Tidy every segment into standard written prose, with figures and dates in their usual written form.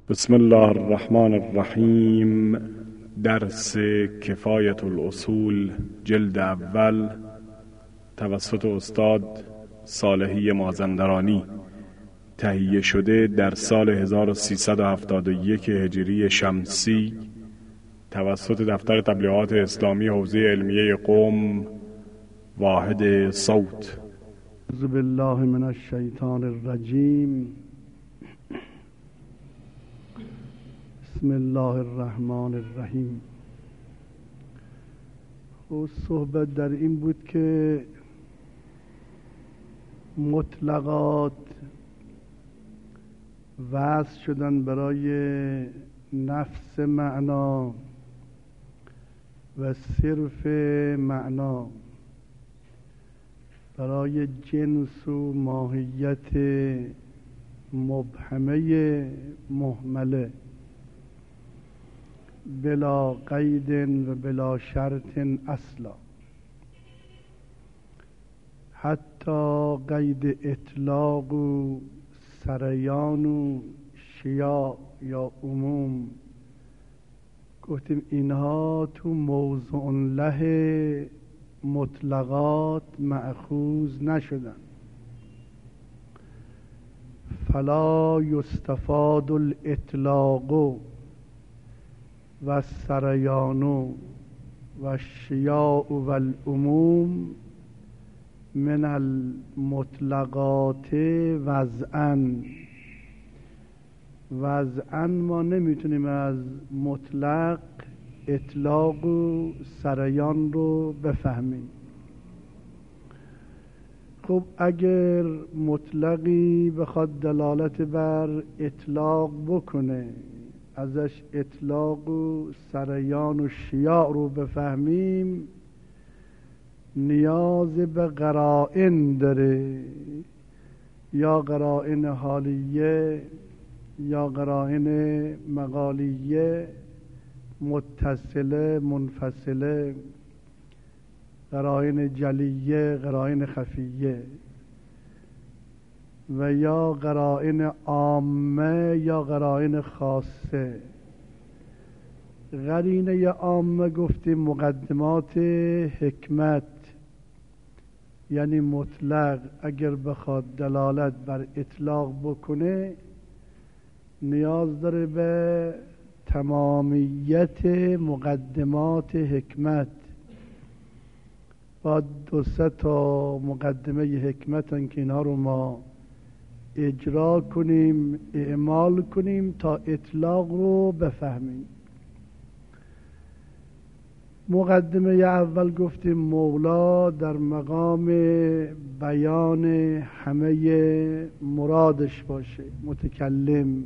بسم الله الرحمن الرحیم. درس کفایت الاصول جلد اول توسط استاد صالحی مازندرانی، تهیه شده در سال 1371 هجری شمسی توسط دفتر تبلیغات اسلامی حوزه علمیه قم، واحد صوت. اعوذ بالله من الشیطان الرجیم. بسم الله الرحمن الرحیم. صحبت در این بود که مطلقات وضع شدن برای نفس معنا و صرف معنا، برای جنس و ماهیت مبهمه مهمله، بلا قید و بلا شرط اصلا، حتی قید اطلاق و سریان و شیاع یا عموم. گفتیم اینها تو موضوع له مطلقات مأخوذ نشدن. فلا یستفاد الاطلاق و السریان و الشیاع و العموم من المطلقات وضعاً ما نمیتونیم از مطلق اطلاق و سریان رو بفهمیم. خب اگر مطلقی بخواد دلالت بر اطلاق بکنه، ازش اطلاق و سریان و شیاع رو بفهمیم، نیاز به قرائن داره، یا قرائن حالیه یا قرائن مقالیه، متصله منفصله، قرائن جلیه قرائن خفیه، و یا قرائن عامه یا قرائن خاصه. قرینه عامه گفتیم مقدمات حکمت، یعنی مطلق اگر بخواد دلالت بر اطلاق بکنه نیاز داره به تمامیت مقدمات حکمت. با 2-3 تا مقدمه حکمتن که اینها رو ما اجرا کنیم، اعمال کنیم تا اطلاق رو بفهمیم. مقدمه اول گفتیم مولا در مقام بیان همه مرادش باشه، متکلم،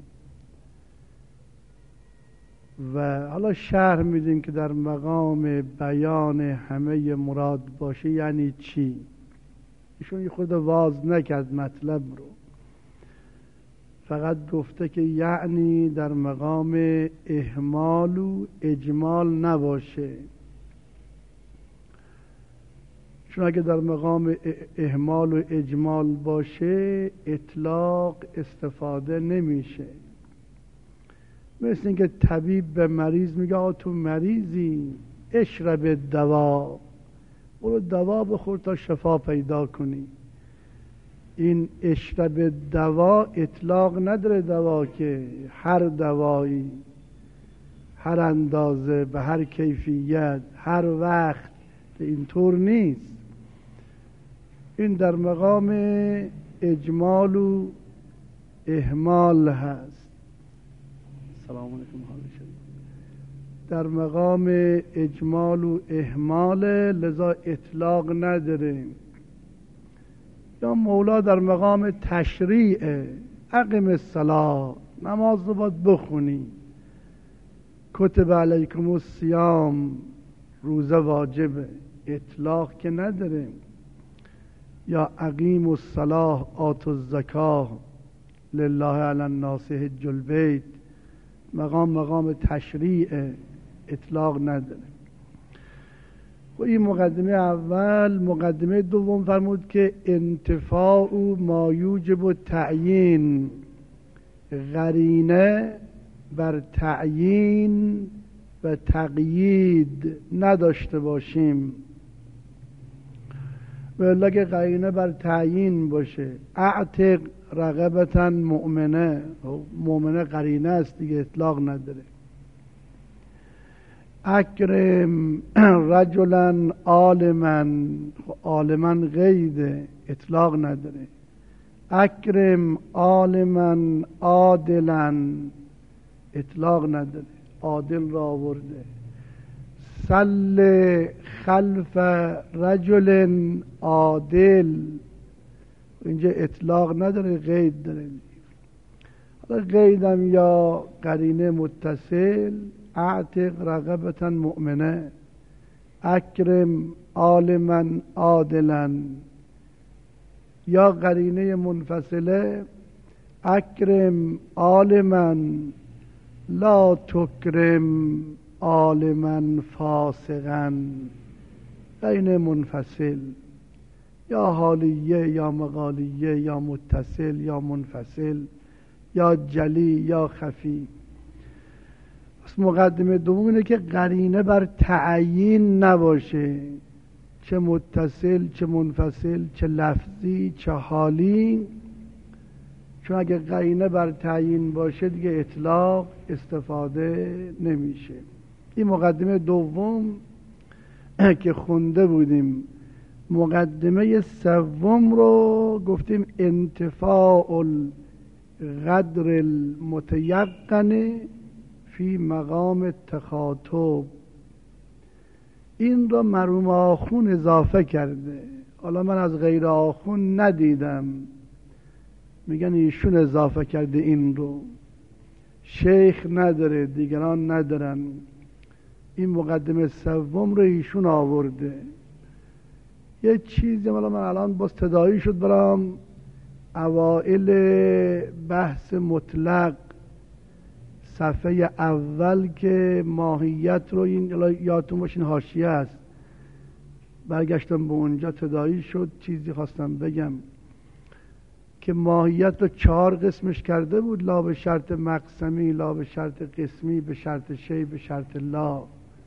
و حالا شرح میدیم که در مقام بیان همه مراد باشه یعنی چی. ایشون یه خود واضح نکرد مطلب رو، فقط گفته که یعنی در مقام اهمال و اجمال نباشه، چون اگه در مقام اهمال و اجمال باشه اطلاق استفاده نمیشه. مثل اینکه طبیب به مریض میگه آقا تو مریضی، اشرب دوا، برو دوا بخور تا شفا پیدا کنی. این اشرب دوا اطلاق نداره دوا، که هر دوایی، هر اندازه، به هر کیفیت، هر وقت، اینطور نیست. این در مقام اجمال و اهمال هست. سلام علیکم. حال شد در مقام اجمال و اهمال، لذا اطلاق نداره. یا مولا در مقام تشریع، اقم الصلاة، نماز رو باید بخونی، کتب علیکم الصیام، روزه واجبه، اطلاق که نداره. یا اقیم الصلاة آتوا الزکاة لله علی الناس حج البیت، مقام تشریع، اطلاق نداره. و این مقدمه اول. مقدمه دوم فرمود که انتفاع ما یوجب تعیین، قرینه بر تعیین و تقیید نداشته باشیم. ولی که قرینه بر تعیین باشه، اعتق رقبتا مؤمنه، مؤمنه قرینه است دیگه، اطلاق نداره. اکرم رجلا عالما، عالما قیده، اطلاق نداره. اکرم عالما عادلا، اطلاق نداره، عادل را آورده. صل خلف رجل عادل، اینجا اطلاق نداره، قید داره. حالا قیدم یا قرینه متصل، اعتق رقبتا مؤمنه، اکرم عالما عادلا، یا قرینه منفصله، اکرم عالما لا تکرم عالما فاسقا. قرینه منفصل یا حالیه یا مقالیه یا متصل یا منفصل یا جلی یا خفی. پس مقدمه دوم اینه که قرینه بر تعیین نباشه، چه متصل چه منفصل چه لفظی چه حالی، چون اگه قرینه بر تعیین باشه دیگه اطلاق استفاده نمیشه. این مقدمه دوم که خونده بودیم. مقدمه سوم رو گفتیم انتفاع القدر المتیقن فی مقام تخاطب. این رو مرحوم آخون اضافه کرده. حالا من از غیر آخون ندیدم، میگن ایشون اضافه کرده این رو، شیخ نداره، دیگران ندارن. این مقدمه سوم رو ایشون آورده. یه چیزی من الان باز تداعی شد برام، اوائل بحث مطلق صفحه اول که ماهیت رو، این یادتون باشین حاشیه است، برگشتم به اونجا تداعی شد، چیزی خواستم بگم که ماهیت رو 4 قسمش کرده بود، لا به شرط مقسمی، لا به شرط قسمی، به شرط شی، به شرط لا.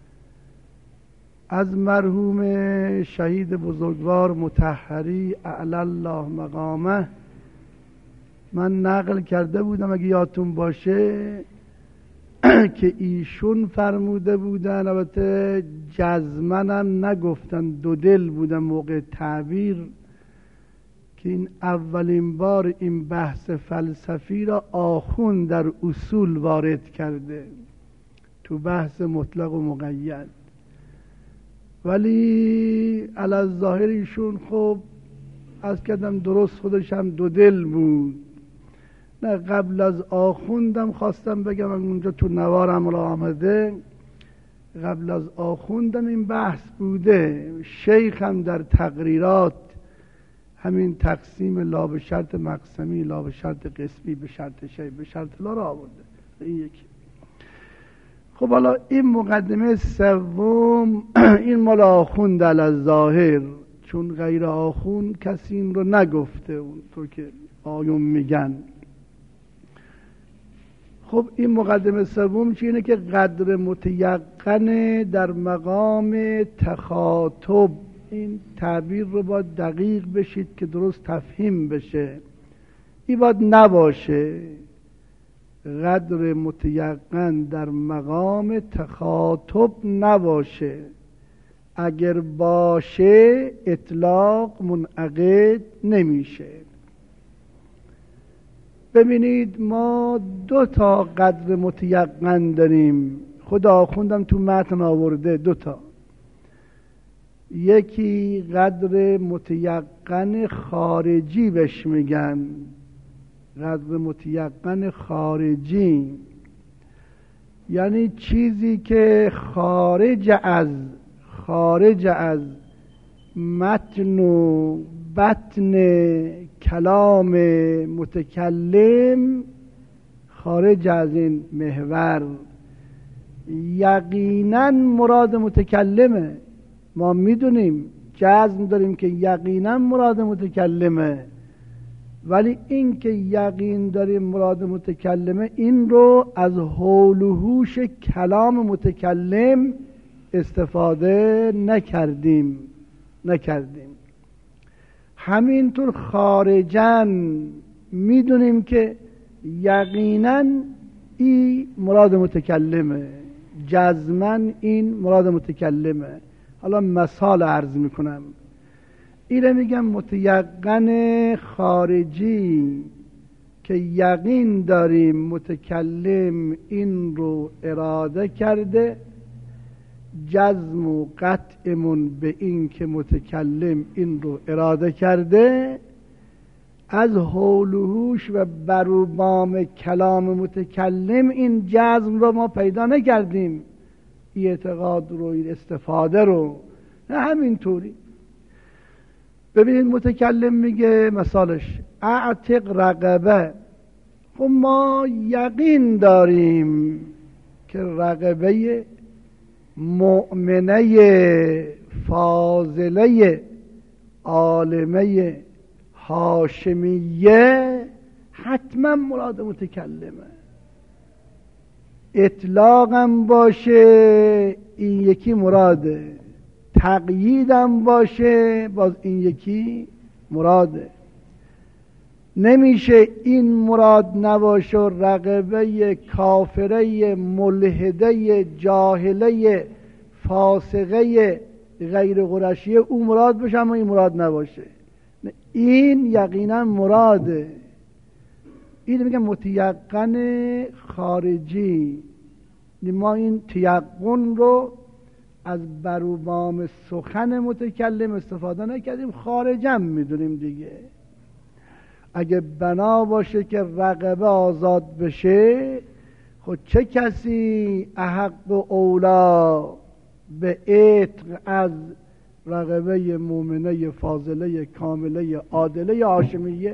از مرحوم شهید بزرگوار مطهری اعلی الله مقامه من نقل کرده بودم اگه یادتون باشه که ایشون فرموده بودن، البته جزمنم نگفتن، دو دل بودن موقع تعبیر، که این اولین بار این بحث فلسفی را آخون در اصول وارد کرده تو بحث مطلق و مقید. ولی علی الظاهر ایشون خب از کردم درست خودش هم دو دل بود. نه قبل از آخوندم خواستم بگم، اونجا تو نوارم را آمده، قبل از آخوندم این بحث بوده. شیخ هم در تقریرات همین تقسیم لا به شرط مقسمی، لا به شرط قسمی، به شرط شی، به شرط لا را آورده. این یکی. خب حالا این مقدمه سوم این مال آخوند علی الظاهر، چون غیر آخوند کسی این رو نگفته اونطور که آیون میگن. خب این مقدمه سوم چیه؟ اینه که قدر متیقن در مقام تخاطب. این تعبیر رو باید دقیق بشید که درست تفهیم بشه. این باید نباشه قدر متیقن در مقام تخاطب نباشه. اگر باشه اطلاق منعقد نمیشه. ببینید ما 2 تا قدر متیقن داریم، خدا خوندم تو متن آورده 2 تا. یکی قدر متیقن خارجی بهش میگن، قدر متیقن خارجی یعنی چیزی که خارج از متن و بطن کلام متکلم، خارج از این محور، یقینا مراد متکلمه. ما میدونیم، جزم داریم که یقینا مراد متکلمه، ولی این که یقین داریم مراد متکلمه، این رو از حول و حوش کلام متکلم استفاده نکردیم. همینطور خارجاً میدونیم که یقیناً این مراد متکلمه، جزماً این مراد متکلمه. حالا مثال عرض میکنم. اینه میگم متیقن خارجی که یقین داریم متکلم این رو اراده کرده، جزم و قطعمون به این که متکلم این رو اراده کرده، از حول و حوش و بروبام کلام متکلم این جزم رو ما پیدا نکردیم، اعتقاد رو، این استفاده رو. نه همینطوری. ببینید متکلم میگه مثالش اعتق رقبه. خب ما یقین داریم که رقبه مؤمنه فاضله عالمه هاشمیه حتما مراد متکلمه. اطلاقم باشه این یکی مراده، تقییدم باشه باز این یکی مراده. نمیشه این مراد نباشه و رقبه کافره ملحده جاهله فاسقه غیر قرشیه اون مراد بشه اما این مراد نباشه. این یقینا مراده. این میگم متیقن خارجی. ما این تیقن رو از بروبام سخن متکلم استفاده نکردیم، خارجا میدونیم دیگه. اگه بنا باشه که رقبه آزاد بشه، خود چه کسی احق و اولا به عتق از رقبه مومنه فاضله کامله عادله هاشمیه؟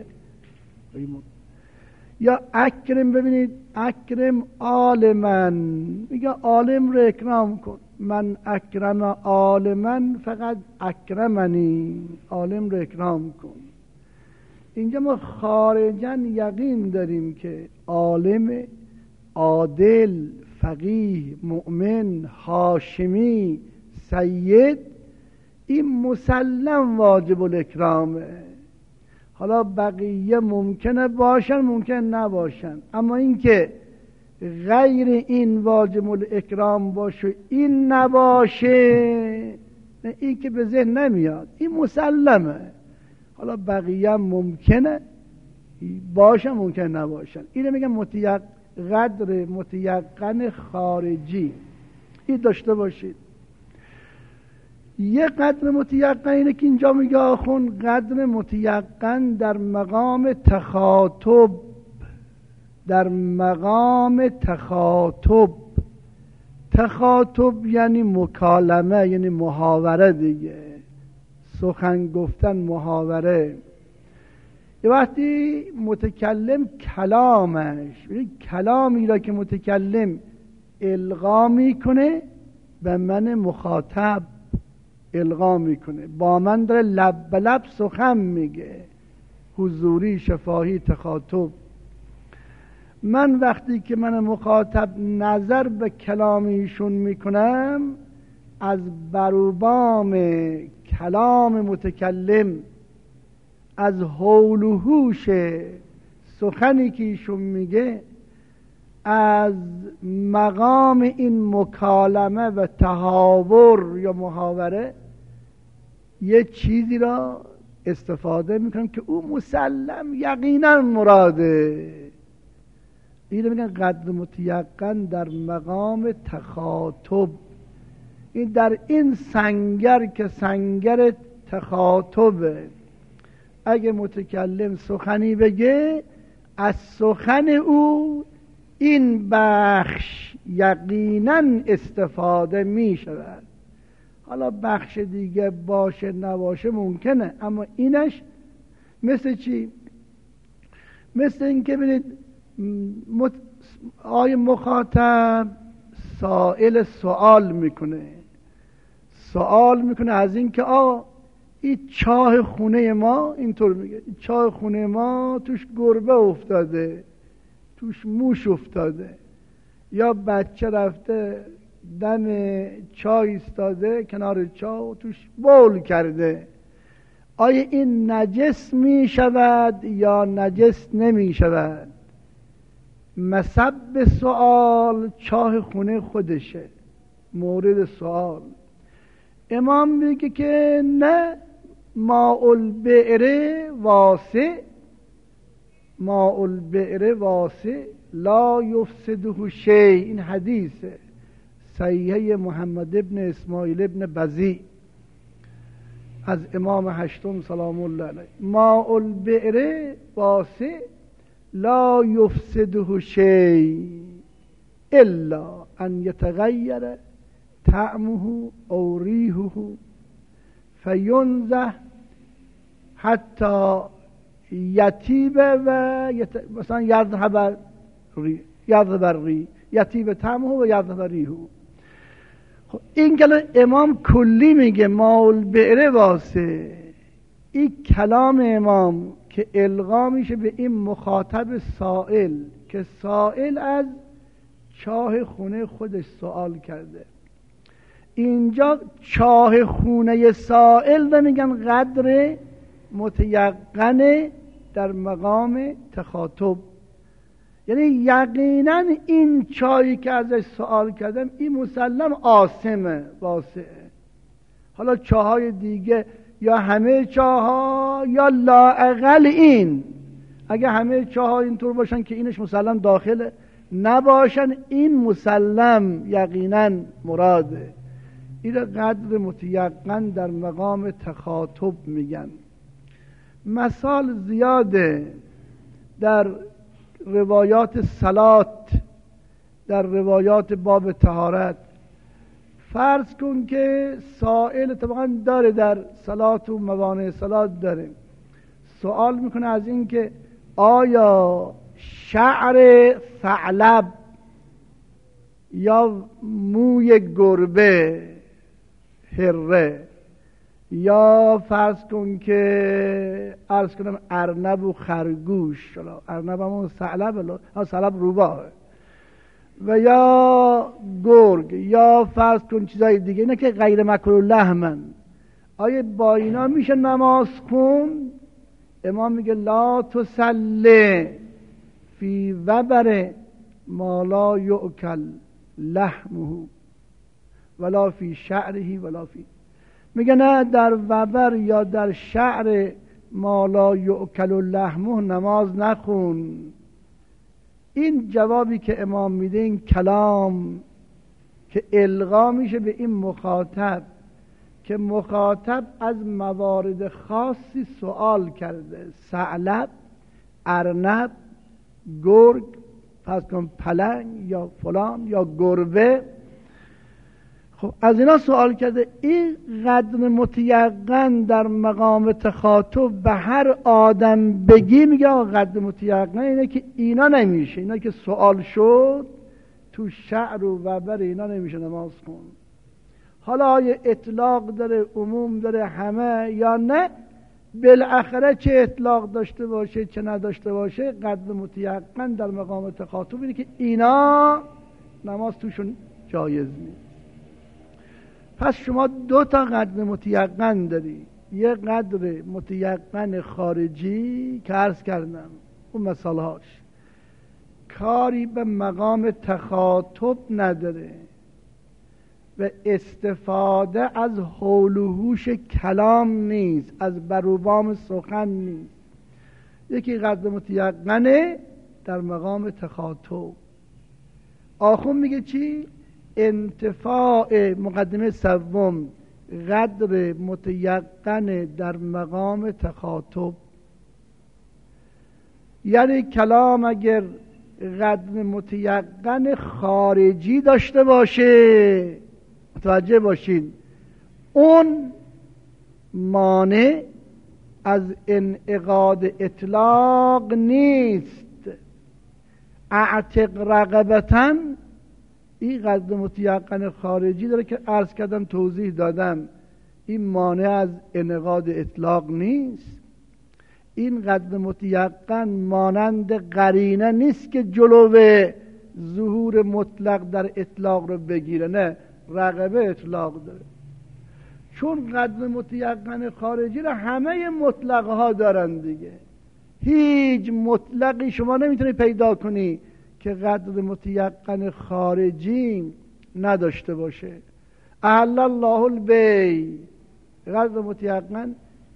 یا اکرم. ببینید اکرم عالمن، میگه عالم رو اکرام کن. من اکرم عالمن فقط اکرمنی، عالم رو اکرام کن. اینجا ما خارجاً یقین داریم که عالم عادل فقیه مؤمن هاشمی سید این مسلم واجب الاکرامه. حالا بقیه ممکنه باشن ممکن نباشن، اما این که غیر این واجب الاکرام باشه این نباشه، این که به ذهن نمیاد، این مسلمه. حالا بقیه ممکنه باشن ممکن نباشن. اینو میگم قدر متیقن خارجی. این داشته باشید. یه قدر متیقن اینه که اینجا میگه آخون قدر متیقن در مقام تخاطب. در مقام تخاطب یعنی مکالمه، یعنی محاوره دیگه، سخن گفتن، محاوره. یه وقتی متکلم کلامش، کلامی را که متکلم القا میکنه به من مخاطب القا میکنه، با من داره لب به لب سخن میگه، حضوری شفاهی تخاطب. من وقتی که من مخاطب نظر به کلام ایشون میکنم، از بروبام کلام متکلم، از حول و حوش سخنی که ایشون میگه، از مقام این مکالمه و تحاور یا محاوره یه چیزی را استفاده میکنم که او مسلم یقینا مراده. این میگن قدر متیقن در مقام تخاطب. این در این سنگر که سنگر تخاطبه، اگه متکلم سخنی بگه، از سخن او این بخش یقینا استفاده می شود. حالا بخش دیگه باشه نباشه ممکنه، اما اینش مثل چی؟ مثل این که ببینید آی مخاطب سائل سوال میکنه از این که این چاه خونه ما، اینطور میگه، این چاه خونه ما توش گربه افتاده، توش موش افتاده، یا بچه رفته دم چاه ایستاده کنار چاه و توش بول کرده. آیا این نجس می شود یا نجس نمی شود؟ مسب سوال چاه خونه خودشه، مورد سوال. امام میگه که نه، ماء البئر واسع، ماء البئر واسع لا یفسده شیء. این حدیثه صحیحه محمد ابن اسماعیل ابن بزی از امام هشتم سلام الله علیه. ماء البئر واسع لا یفسده شیء الا ان یتغیر طعمه او ریحه فینزه حتی یطیب و مثلا یذهب ری یطیب طعمه و یذهب ریحه. خب این کلام امام کلی میگه ماء البئر واسع. این کلام امام که القا میشه به این مخاطب سائل که سائل از چاه خونه خودش سوال کرده. اینجا چاه خونه سائل رو میگن قدر متیقن در مقام تخاطب، یعنی یقینا این چاهی که ازش سوال کردم این مسلم آسمه، واسعه. حالا چاهای دیگه یا همه چاها یا لااقل این، اگه همه چاها اینطور باشن که اینش مسلم داخله نباشن، این مسلم یقینا مراده. این قدر متیقن در مقام تخاطب میگن. مثال زیاده در روایات صلات، در روایات باب طهارت. فرض کن که سائل طبعا داره در صلات و موانع صلات داره، سوال میکنه از این که آیا شعر ثعلب یا موی گربه هره یا فرض کن که عرض کنم ارنب و خرگوش، ارنب هم ثعلب روباه، و یا گرگ یا فرض کن چیزای دیگه، اینا که غیر مأکول لحمن، آیا با اینا میشه نماز خون؟ امام میگه لا تصلی فی وبر ما لا یؤکل لحمه ولا فی شعره ولا فی، میگه نه در وبر یا در شعر ما لا یؤکل لحمه نماز نخون. این جوابی که امام میده، این کلام که القا میشه به این مخاطب که مخاطب از موارد خاصی سوال کرده، ثعلب، ارنب، گرگ، پس کن پلنگ یا فلان یا گربه، خب از اینا سوال کرده. این قدر متیقن در مقام تخاطب به هر آدم بگی میگه قدر متیقن اینه که اینا نمیشه، اینا که سوال شد تو شعر و وبر اینا نمیشه نماز خون. حالا آیا اطلاق داره، عموم داره، همه یا نه؟ بالاخره چه اطلاق داشته باشه چه نداشته باشه، قدر متیقن در مقام تخاطب اینه که اینا نماز توشون جایز نیست. پس شما دو تا قدر متیقن داری، یه قدر متیقن خارجی که عرض کردم اون مثالهاش کاری به مقام تخاطب نداره و استفاده از حول و حوش کلام نیست، از بروبام سخن نیست. یکی قدر متیقنه در مقام تخاطب. آخون میگه چی؟ انتفاع مقدمه سوم قدر متیقن در مقام تخاطب، یعنی کلام اگر قدر متیقن خارجی داشته باشه، متوجه باشین، اون مانع از انعقاد اطلاق نیست. اعتق رقبتاً این قدر متیقن خارجی داره که عرض کردم توضیح دادم این مانع از انعقاد اطلاق نیست. این قدر متیقن مانند قرینه نیست که جلو ظهور مطلق در اطلاق رو بگیره، نه، رقبه اطلاق داره. چون قدر متیقن خارجی رو همه مطلق ها دارن دیگه، هیچ مطلقی شما نمیتونی پیدا کنی که قدر متیقن خارجی نداشته باشه. احل الله البیع، قدر متیقن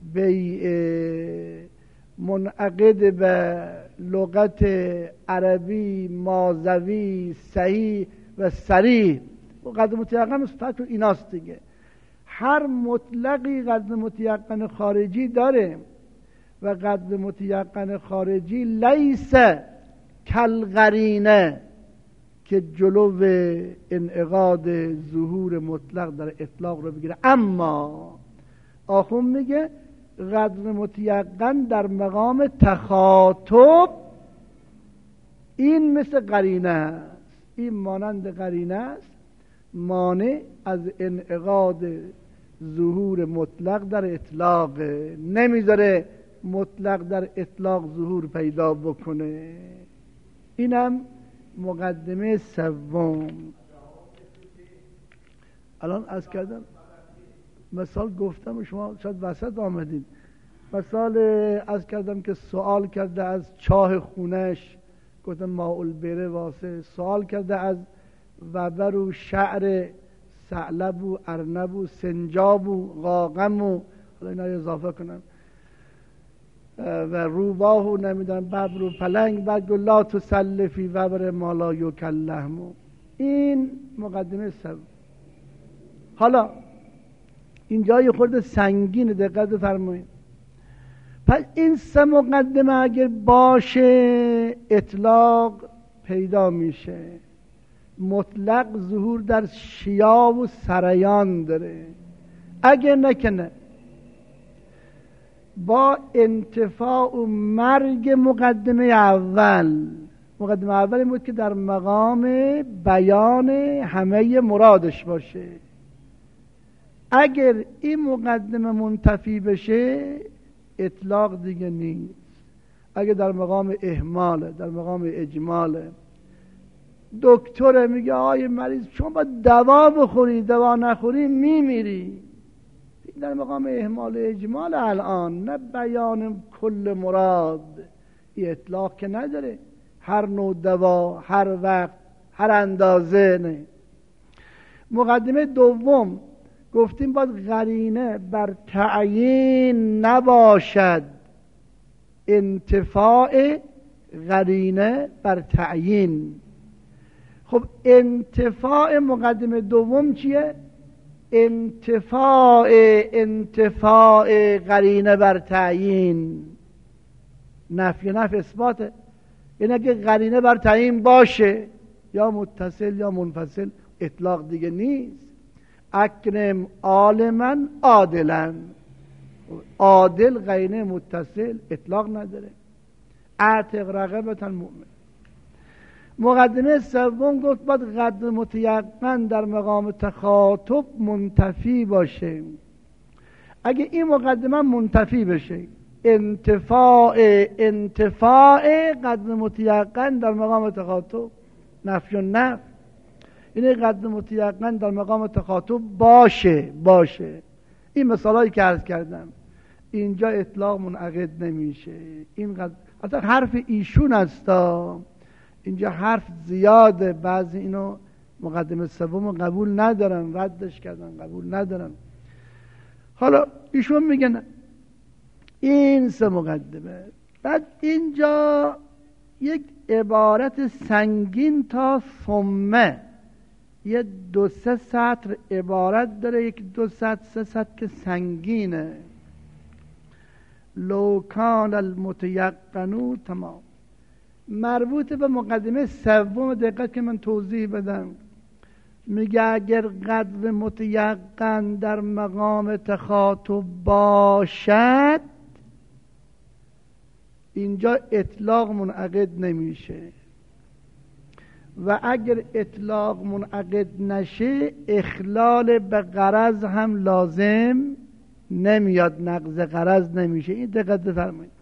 بیع منعقد به لغت عربی ماضوی صحیح و صریح، قدر متیقن فقط ایناست دیگه. هر مطلقی قدر متیقن خارجی داره و قدر متیقن خارجی لیس کالقرینه که جلو انعقاد ظهور مطلق در اطلاق رو بگیره. اما آخون میگه قدر متیقن در مقام تخاطب این مثل قرینه است، این مانند قرینه است، مانع از انعقاد ظهور مطلق در اطلاق، نمیذاره مطلق در اطلاق ظهور پیدا بکنه. اینم مقدمه سوم. الان از کردم مثال گفتم و شما شاید وسط آمدید. مثال از کردم که سوال کرده از چاه خونش، گفتم ماء بره واسه، سوال کرده از وبر و شعر ثعلب و ارنب و سنجاب و قاقم و حالا اینا اضافه کنم و روباه و نمیدونم ببر و پلنگ، بعد لا تسلفی وبر مالا یکلهم. این مقدمه سوم. حالا اینجا یه خورده سنگین، دقت بفرمایید. پس این سه مقدمه اگر باشه اطلاق پیدا میشه، مطلق ظهور در شیاع و سریان داره. اگر نکنه با انتفاع و مرگ مقدمه اول، مقدمه اول این بود که در مقام بیان همه مرادش باشه، اگر این مقدمه منتفی بشه اطلاق دیگه نیست. اگر در مقام اهماله، در مقام اجماله، دکتر میگه آقای مریض شما باید دوا بخوری، دوا نخوری میمیری، در مقام اهمال اجمال الان، نه بیان کل مراد. این اطلاق که نداره، هر نوع دوا، هر وقت، هر اندازه، نه. مقدمه دوم گفتیم باید قرینه بر تعیین نباشد، انتفاع قرینه بر تعیین. خب انتفاع مقدمه دوم چیه؟ انتفاع قرینه بر تعیین. نفی اثباته. یعنی اگه قرینه بر تعیین باشه یا متصل یا منفصل اطلاق دیگه نیست. اکرم عالما عادلا، عادل قرینه متصل اطلاق نداره. اعتق رقبة المؤمن. مقدمه سوم گفت باید قدر متیقن در مقام تخاطب منتفی باشه. اگه این مقدمه منتفی بشه، انتفاع قدر متیقن در مقام تخاطب نفی و نفی، اینه قدر متیقن در مقام تخاطب باشه. این مثالایی که عرض کردم اینجا اطلاق منعقد نمیشه. این قدر حرف ایشون هستا، اینجا حرف زیاده، بعضی اینو مقدمه سوم قبول ندارن، ردش کردن، قبول ندارن. حالا ایشون میگن این سه مقدمه. بعد اینجا یک عبارت سنگین تا ثمه، یه 2-3 سطر عبارت داره، یک 2 سطر 3 سطر که سنگینه. لو کان المتیقنو تمام، مربوط به مقدمه سوم. دقت که من توضیح بدم. میگه اگر قدر متیقن در مقام تخاطب باشد اینجا اطلاق منعقد نمیشه، و اگر اطلاق منعقد نشه اخلال به غرض هم لازم نمیاد، نقض غرض نمیشه. این دقت بفرمایید.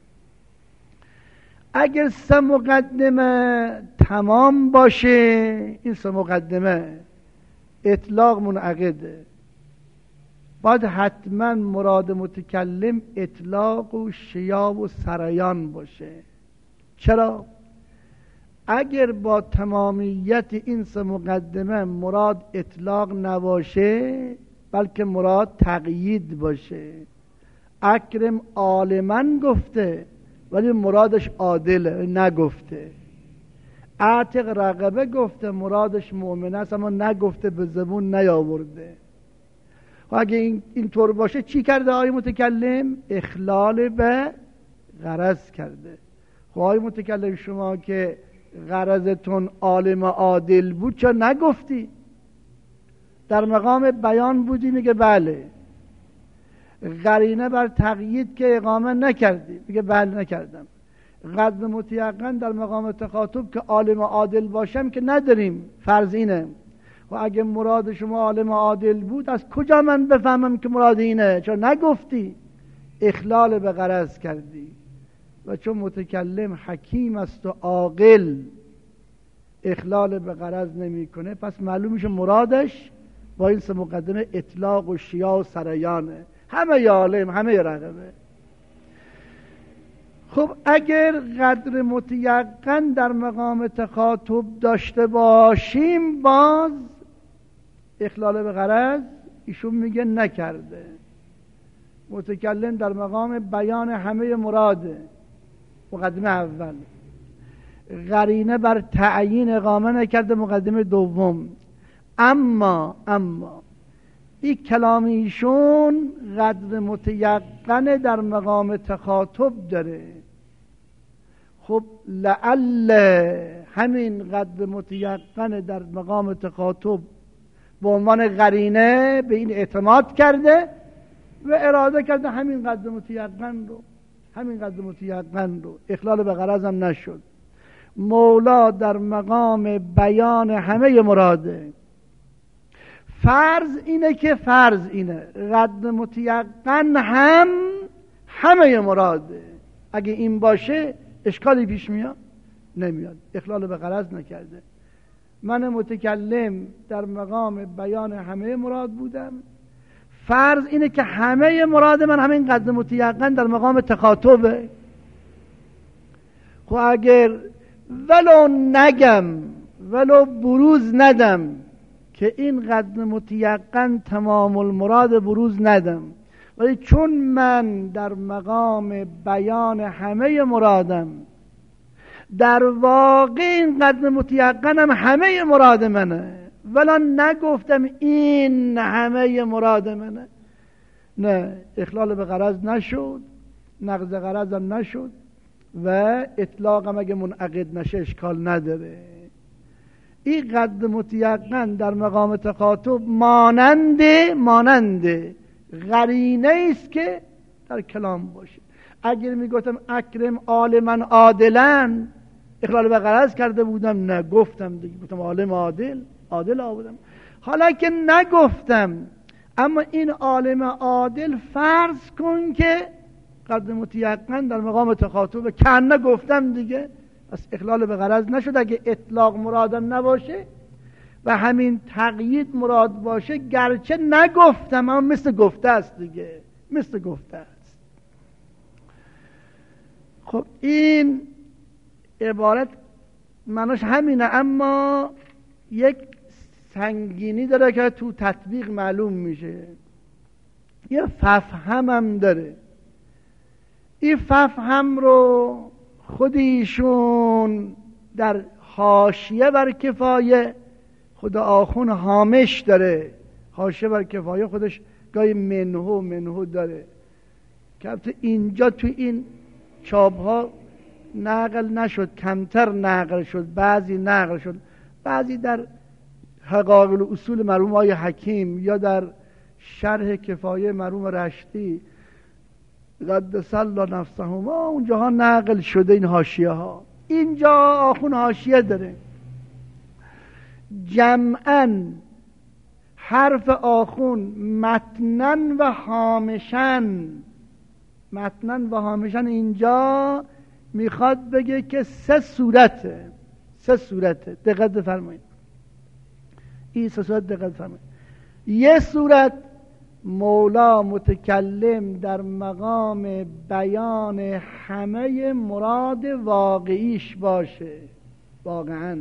اگر 3 مقدمه تمام باشه، این 3 مقدمه اطلاق منعقده، باید حتما مراد متکلم اطلاق و شیاع و سریان باشه. چرا؟ اگر با تمامیت این 3 مقدمه مراد اطلاق نباشه، بلکه مراد تقیید باشه، اکرم عالما گفته ولی مرادش عادله نگفته، اعتق رقبه گفته مرادش مؤمنه است اما نگفته، به زبون نیاورده. و اگه اینطور باشه چی کرده آقای متکلم؟ اخلال به غرض کرده. خب آقای متکلم شما که غرضتون عالم عادل بود چرا نگفتی؟ در مقام بیان بودی، میگه بله. قرینه بر تقیید که اقامه نکردی، میگه بله نکردم. قدر متیقن در مقام تخاطب که عالم عادل باشم که نداریم، فرض اینه. و اگه مراد شما عالم عادل بود از کجا من بفهمم که مراد اینه؟ چون نگفتی، اخلال به غرض کردی. و چون متکلم حکیم است و عاقل اخلال به غرض نمیکنه، پس معلوم میشه مرادش با این 3 مقدمه اطلاق و شیاع و سریانه، همه عالم همه رقبه. خب اگر قدر متیقن در مقام تخاطب داشته باشیم، باز اخلال به غرض ایشون میگه نکرده. متکلم در مقام بیان همه مراده، مقدمه اول. قرینه بر تعیین اقامه نکرده، مقدمه دوم. اما این کلام ایشون قدر متیقن در مقام تخاطب داره. خب لعل همین قدر متیقن در مقام تخاطب به عنوان قرینه به این اعتماد کرده و اراده کرده همین قدر متیقن رو اخلال به غرض هم نشد. مولا در مقام بیان همه مراده. فرض اینه قدر متیقن هم همه مراده. اگه این باشه اشکالی پیش میاد؟ نمیاد، اخلال به غرض نکرده. من متکلم در مقام بیان همه مراد بودم، فرض اینه که همه مراد من همین قدر متیقن در مقام تخاطبه. خب اگر ولو نگم، ولو بروز ندم که این قدر متیقن تمام المراد بروز ندم، ولی چون من در مقام بیان همه مرادم، در واقع این قدر متیقنم همه مراد منه، ولی نگفتم این همه مراد منه. نه، اخلال به غرض نشد، نقض غرض هم نشد و اطلاقم اگه منعقد نشه اشکال نداره. این قدر متیقن در مقام تخاطب مانند قرینه است که در کلام باشه. اگر میگفتم اکرم عالما عادلا، اخلال به غرض کرده بودم؟ نه، گفتم دیگه، گفتم عالم عادل آوردم. حالا که نگفتم، اما این عالم عادل فرض کن که قدر متیقن در مقام تخاطب، که نگفتم دیگه، پس اخلال به غرض نشد. اگه اطلاق مرادم نباشه و همین تقیید مراد باشه، گرچه نگفتم اما مثل گفته است دیگه، مثل گفته است. خب این عبارت معناش همینه، اما یک سنگینی داره که تو تطبیق معلوم میشه. یه ففهم هم داره. این ففهم رو خود ایشون در حاشیه بر کفایه، خود آخون هامش داره، حاشیه بر کفایه خودش گاهی منهو داره که البته اینجا تو این چاپ ها نقل نشد، کمتر نقل شد، بعضی نقل شد، بعضی در حقایق اصول مرحوم آقای حکیم یا در شرح کفایه مرحوم رشدی قدس الله نفسهما اونجاها نقل شده این حاشیه ها. اینجا آخون حاشیه داره. جمعاً حرف آخون متنن و هامشن. متنن و هامشن اینجا میخواد بگه که سه صورته. دقت بفرمایید، این سه صورت دقت بفرمایید. یه صورت مولا متکلم در مقام بیان همه مراد واقعیش باشه واقعا،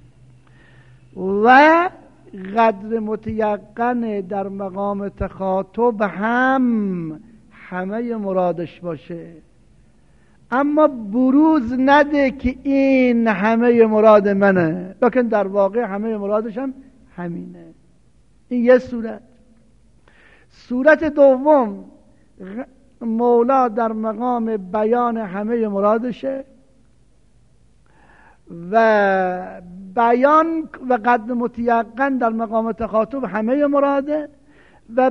و قدر متیقن در مقام تخاطب هم همه مرادش باشه، اما بروز نده که این همه مراد منه، لکن در واقع همه مرادش هم همینه. این یه صورت. صورت دوم مولا در مقام بیان همه مرادشه و بیان و قدر متیقن در مقام تخاطب همه مراده، و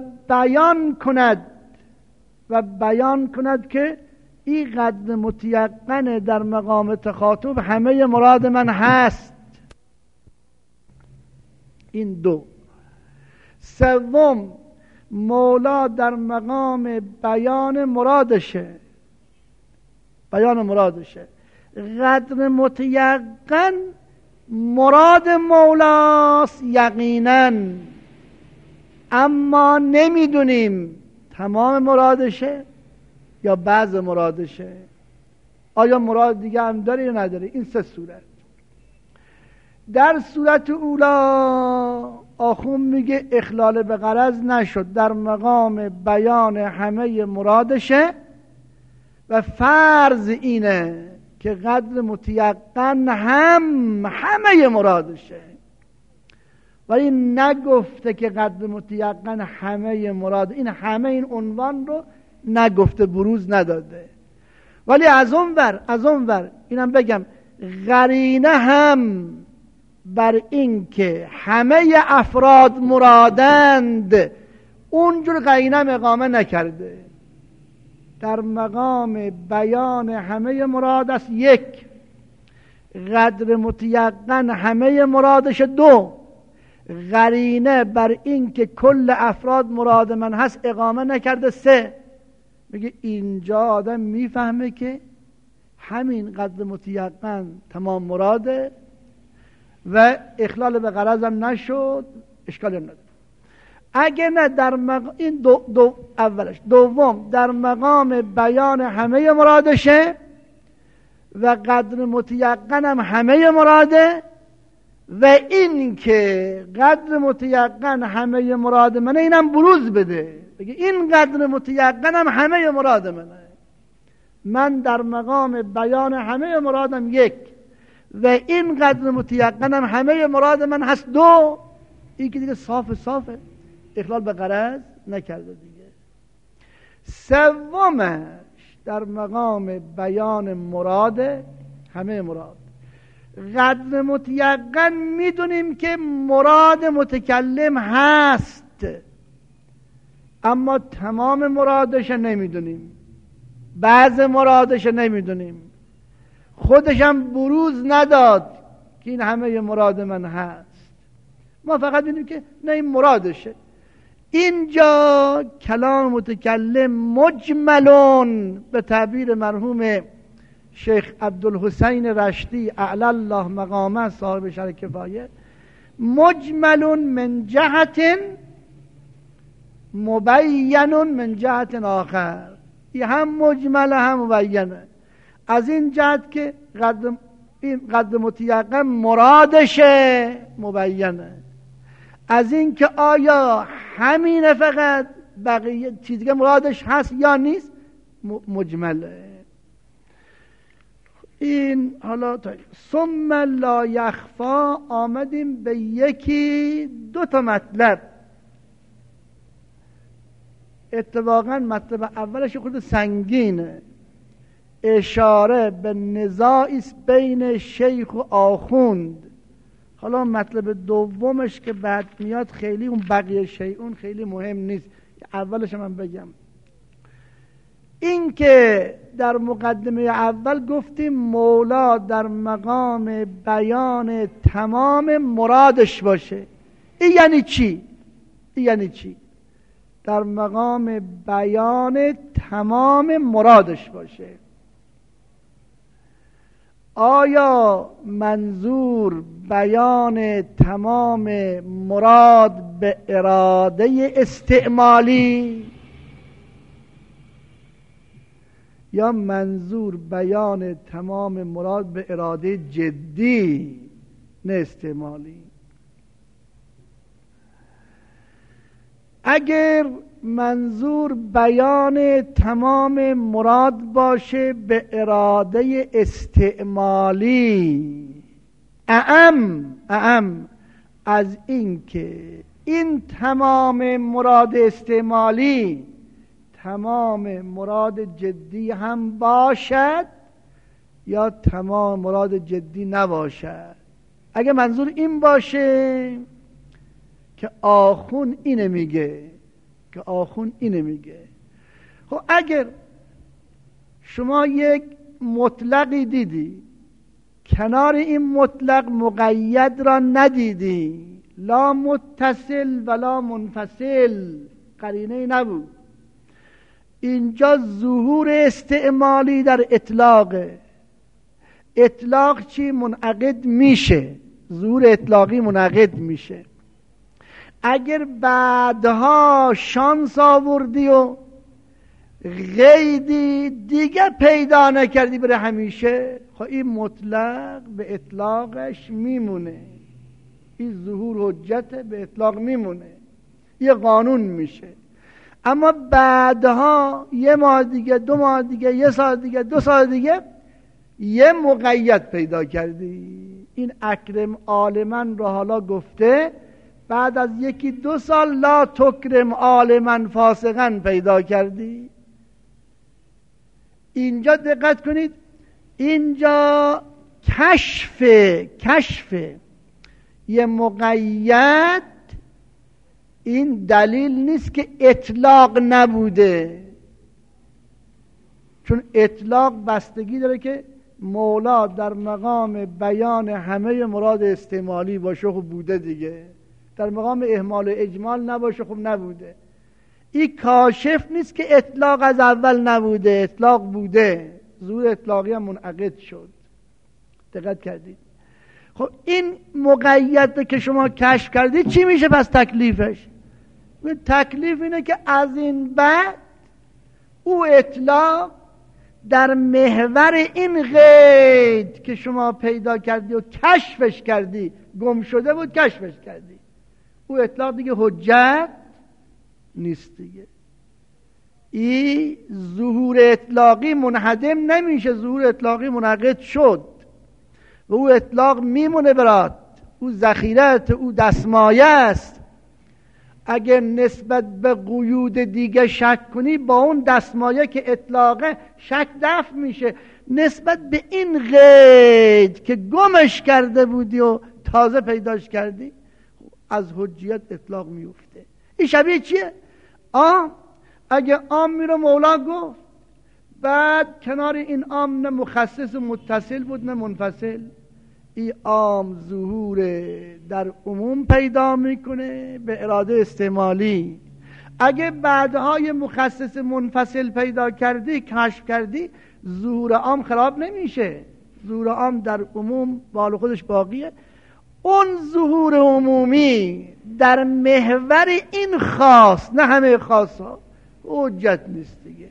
بیان کند که این قدر متیقن در مقام تخاطب همه مراد من هست. این دو. سوم مولا در مقام بیان مرادشه قدر متیقن مراد مولاست یقینا، اما نمیدونیم تمام مرادشه یا بعض مرادشه، آیا مراد دیگه هم داره یا نداره. این سه صورت. در صورت اولا آخون میگه اخلال به غرض نشد، در مقام بیان همه مرادشه و فرض اینه که قدر متیقن هم همه مرادشه، ولی نگفته که قدر متیقن همه مراد. این همه این عنوان رو نگفته، بروز نداده. ولی از اون ور اینم بگم قرینه هم بر این که همه افراد مرادند اونجور قرینه اقامه نکرده. در مقام بیان همه مراد است یک، قدر متیقن همه مرادش دو، قرینه بر این که کل افراد مراد من هست اقامه نکرده سه. میگه اینجا آدم میفهمه که همین قدر متیقن تمام مراده و اخلال به غرض هم نشد، اشکالی هم نداره. اگه نه در این اولش. دوم در مقام بیان همه مرادشه و قدر متیقن هم همه مراده، و این که قدر متیقن همه مراد منه اینم بروز بده، بگه این قدر متیقن هم همه مراد منه، من در مقام بیان همه مرادم یک و این قدر متیقن هم همه مراد من هست دو. این که دیگه صافه اخلال به غرض نکرده دیگه. سومش در مقام بیان مراد همه مراد، قدر متیقن میدونیم که مراد متکلم هست، اما تمام مرادش نمیدونیم، بعض مرادش نمیدونیم، خودشم بروز نداد که این همه مراد من هست. ما فقط میدونیم که نه این مرادشه. اینجا کلام متکلم مجملون به تعبیر مرحوم شیخ عبدالحسین رشدی اعلی الله مقامه صاحب شرح کفایه، مجملون من جهت مبینون من جهت آخر. این هم مجمله هم مبینه، از این جهت که قدر متیقن مرادشه مبینه، از این که آیا همینه فقط بقیه چیزی که مرادش هست یا نیست مجمله. این حالا ثم لا یخفا آمدیم به یکی دو تا مطلب. اتفاقا مطلب اولش خود سنگینه، اشاره به نزاعی است بین شیخ و آخوند. حالا مطلب دومش که بعد میاد خیلی اون بقیه شیعون خیلی مهم نیست، اولش من بگم. این که در مقدمه اول گفتیم مولا در مقام بیان تمام مرادش باشه. این یعنی چی؟ یعنی چی؟ در مقام بیان تمام مرادش باشه. آیا منظور بیان تمام مراد به اراده استعمالی یا منظور بیان تمام مراد به اراده جدی نه استعمالی؟ اگر منظور بیان تمام مراد باشه به اراده استعمالی اعم از این که این تمام مراد استعمالی تمام مراد جدی هم باشد یا تمام مراد جدی نباشد. اگه منظور این باشه که آخون اینه میگه خب اگر شما یک مطلقی دیدی کنار این مطلق مقید را ندیدی، لا متصل ولا منفصل، قرینه نبود، اینجا ظهور استعمالی در اطلاقه. اطلاق چی؟ منعقد میشه، ظهور اطلاقی منعقد میشه. اگر بعدها شانس آوردی و قیدی دیگه پیدا نکردی بره همیشه، خب این مطلق به اطلاقش میمونه، این ظهور حجت به اطلاق میمونه، یه قانون میشه. اما بعدها یه ماه دیگه، 2 ماه دیگه، 1 سال دیگه، 2 سال دیگه یه مقید پیدا کردی. این اکرم عالمن رو حالا گفته، بعد از 1-2 سال لا تکرم عالمن فاسقن پیدا کردی. اینجا دقت کنید، اینجا کشف یه مقید این دلیل نیست که اطلاق نبوده، چون اطلاق بستگی داره که مولا در مقام بیان همه مراد استعمالی باشه، خب بوده دیگه. در مقام اهمال و اجمال نباشه، خب نبوده. این کاشف نیست که اطلاق از اول نبوده، اطلاق بوده، ظهور اطلاقی هم منعقد شد. دقت کردید؟ خب این مقید که شما کشف کردید چی میشه پس تکلیفش؟ تکلیف اینه که از این بعد او اطلاق در محور این قید که شما پیدا کردی و کشفش کردی، گم شده بود کشفش کردی، او اطلاق دیگه حجت نیست دیگه. این ظهور اطلاقی منهدم نمیشه، ظهور اطلاقی منعقد شد و او اطلاق میمونه برات، او ذخیرت، او دستمایه است. اگر نسبت به قیود دیگه شک کنی، با اون دستمایه که اطلاقه شک دفع میشه. نسبت به این قید که گمش کرده بودی و تازه پیداش کردی، از حجیت اطلاق میفته. این شبیه چیه؟ اگه عام میره مولا گفت، بعد کنار این عام نه مخصص متصل بود نه منفصل، این عام ظهور در عموم پیدا میکنه به اراده استعمالی. اگه بعدهای مخصص منفصل پیدا کردی، کشف کردی، ظهور عام خراب نمیشه، ظهور عام در عموم بال خودش باقیه. اون ظهور عمومی در محور این خاص، نه همه خاص ها، حجت نیست دیگه.